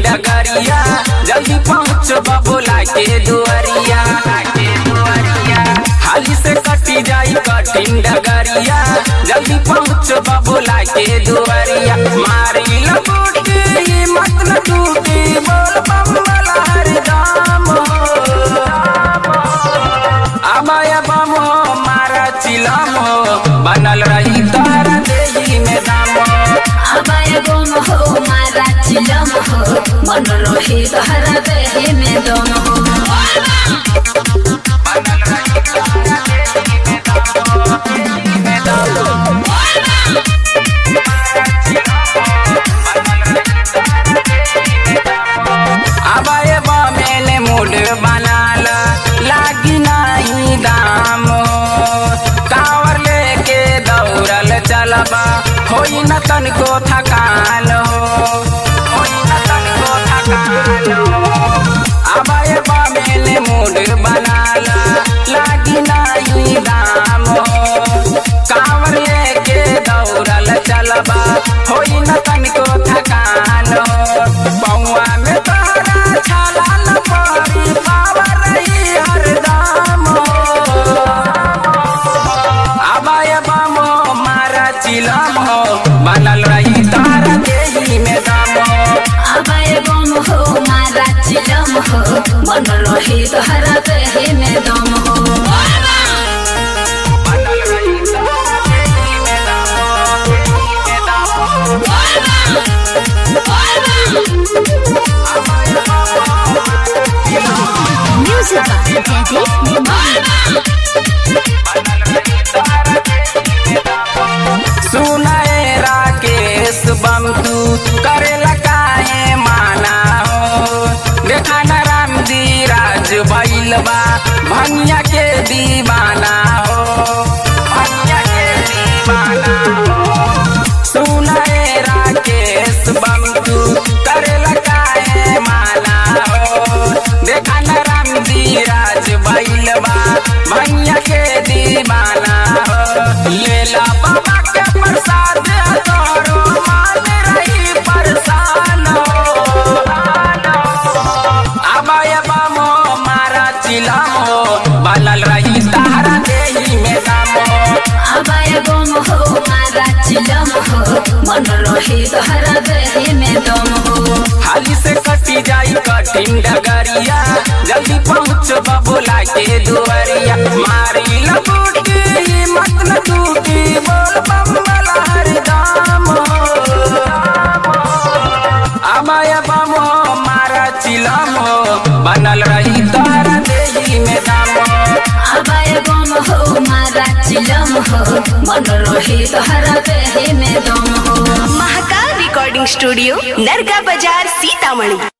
डगरिया जल्दी पहुँच बबोला के दुआरिया हाली से कटी जाई कठिन डगरिया जल्दी पहुँच बबोला के दुआरिया मारी लबूटी मत न टूटी बोल बम्बला हर दाम अबय बम मारा चिलम बनल रही तारा देही में दाम अबय बम हो मारा चिलम हो बनल रही तारा देही में दम अबय बमेले मूड बनाल लागी नहीं दाम कावर लेके दौड़ल चलबा होई न तनको थकान अबय बमेले मूड बनाल लागी नहीं दाम कावर लेके दौड़ल चलबा होई न तनको थकान पौआ में तोहरा छालाल परी पावर रही हरदम अबय बम मारा चिलम हो बनल रही तारा देही में दम अबय बम हो मारा चिलम हो बनल रही तारा देही में दम बनल रही तारा देही में सुनाए राकेश बम तू करेला काहे माना हो देखा न रामजी राज भइल बा भंगिया के दीवाना हो भंगिया के दीवाना हो सुनाए राकेश बम तू करेला काहे माना हो देखा न रामजी राज भइल बा भंगिया के दीवाना हो लेला बाबा के प्रसाद तोरो मान रही परेशान अबय बम मारा चिलम हो बनल रही तारा देही में दम अबय बम हो मारा चिलम हो बनल रही तारा देही में दम हाली से कटी जाई कठिन डगरिया जल्दी पहुँच बबोला के दुआरिया मारी लबूटी मत न टूटी बोल बम्बला हर दाम अबय बम मारा चिलम हो बनल रही तारा देही में दम अबय बम हो मारा चिलम हो बनल रही तारा देही में दम महाकाल रिकॉर्डिंग स्टूडियो नरगा बाजार सीतामढ़ी।